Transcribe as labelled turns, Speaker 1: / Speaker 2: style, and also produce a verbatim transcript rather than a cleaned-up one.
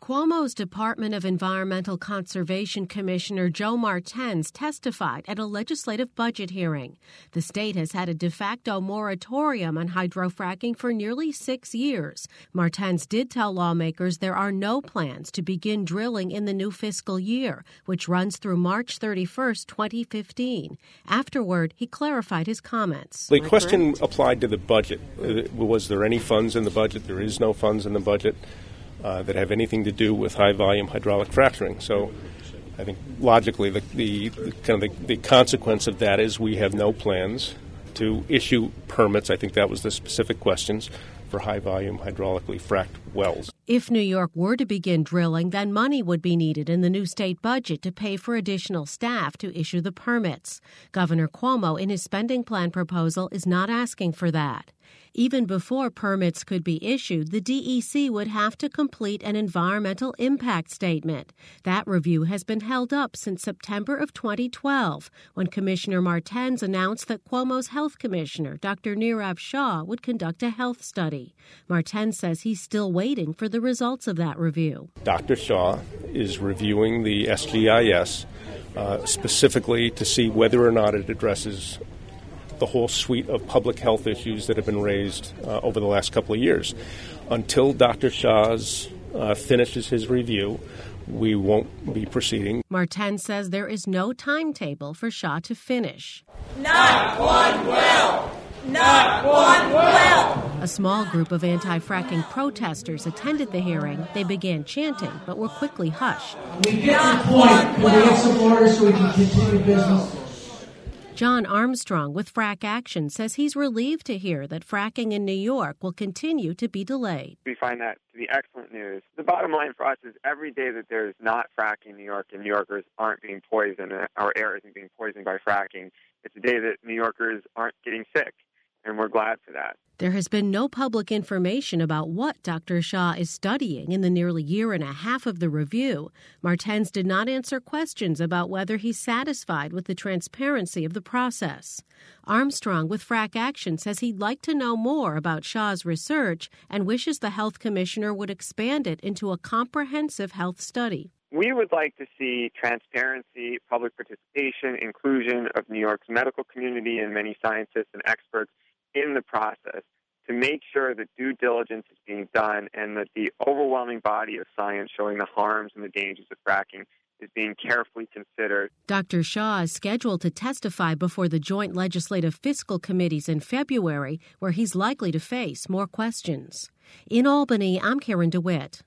Speaker 1: Cuomo's Department of Environmental Conservation Commissioner Joe Martens testified at a legislative budget hearing. The state has had a de facto moratorium on hydrofracking for nearly six years. Martens did tell lawmakers there are no plans to begin drilling in the new fiscal year, which runs through March thirty-first, twenty fifteen. Afterward, he clarified his comments.
Speaker 2: The question applied to the budget. Was there any funds in the budget? There is no funds in the budget. Uh, that have anything to do with high-volume hydraulic fracturing. So I think logically the, the, the kind of the, the consequence of that is we have no plans to issue permits. I think that was the specific questions for high-volume hydraulically fracked wells.
Speaker 1: If New York were to begin drilling, then money would be needed in the new state budget to pay for additional staff to issue the permits. Governor Cuomo, in his spending plan proposal, is not asking for that. Even before permits could be issued, the D E C would have to complete an environmental impact statement. That review has been held up since September of twenty twelve, when Commissioner Martens announced that Cuomo's health commissioner, Doctor Nirav Shah, would conduct a health study. Martens says he's still waiting for the results of that review.
Speaker 2: Doctor Shah is reviewing the S G I S uh, specifically to see whether or not it addresses the whole suite of public health issues that have been raised uh, over the last couple of years. Until Doctor Shah's uh, finishes his review, we won't be proceeding.
Speaker 1: Martens says there is no timetable for Shah to finish.
Speaker 3: Not one well! Not one well!
Speaker 1: A small group of anti-fracking protesters attended the hearing. They began chanting, but were quickly hushed.
Speaker 4: We get to the point. Can we get some order so we can continue business?
Speaker 1: John Armstrong with Frack Action says he's relieved to hear that fracking in New York will continue to be delayed.
Speaker 5: We find that to be excellent news. The bottom line for us is every day that there's not fracking in New York and New Yorkers aren't being poisoned, our air isn't being poisoned by fracking, it's a day that New Yorkers aren't getting sick, and we're glad for that.
Speaker 1: There has been no public information about what Doctor Shah is studying in the nearly year and a half of the review. Martens did not answer questions about whether he's satisfied with the transparency of the process. Armstrong with Frack Action says he'd like to know more about Shah's research and wishes the health commissioner would expand it into a comprehensive health study.
Speaker 5: We would like to see transparency, public participation, inclusion of New York's medical community and many scientists and experts in the process to make sure that due diligence is being done and that the overwhelming body of science showing the harms and the dangers of fracking is being carefully considered.
Speaker 1: Doctor Shah is scheduled to testify before the Joint Legislative Fiscal Committees in February, where he's likely to face more questions. In Albany, I'm Karen DeWitt.